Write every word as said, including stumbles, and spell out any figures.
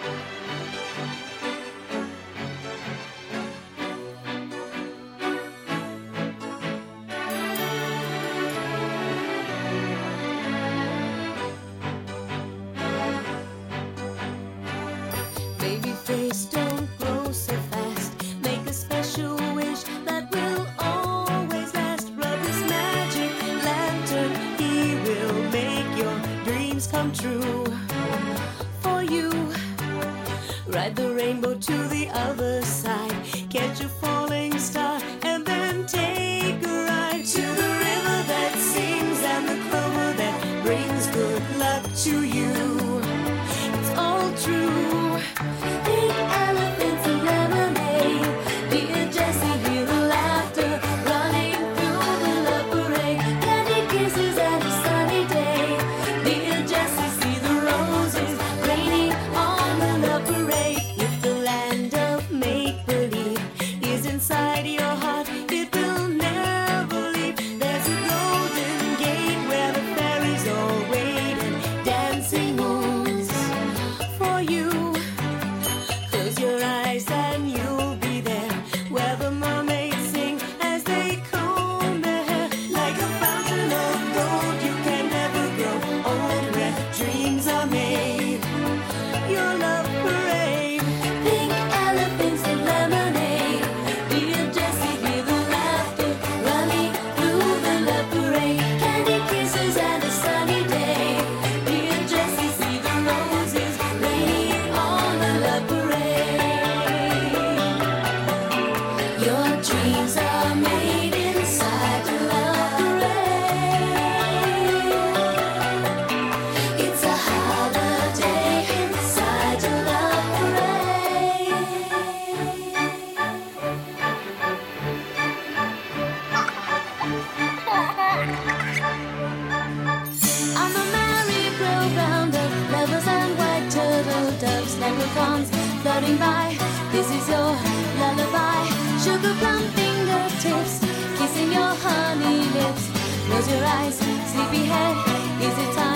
Baby face, don't grow so fast. Make a special wish that will always last. Rub his magic lantern, he will make your dreams come true. For you, ride the rainbow to the other side. Catch a falling star and then take a ride to the river that sings and the clover that brings good luck to you. It's all true. Big elephants and lemonade. Dear Jessie, hear the laughter running through the love parade. Candy kisses and a sunny day. Dear Jessie, see the roses raining on the love parade. If the land of make-believe is inside your heart, it will never leave. There's a golden gate where the fairies all wait and dancing moons for you. Close your eyes and you'll be there, where the mermaids sing as they comb their hair. Like a fountain of gold, you can never grow old, where dreams are made. Your love parade. Pink elephants and lemonade. Dear Jessie, hear the laughter running through the love parade. Candy kisses and a sunny day. Dear Jessie, see the roses raining on the love parade. Your dreams are made inside the love parade. It's a holiday inside the love parade. On the merry-go-round of lovers and white turtle doves, leprechauns floating by. This is your lullaby. Sugar plum fingertips, kissing your honey lips. Close your eyes, sleepyhead. Is it time?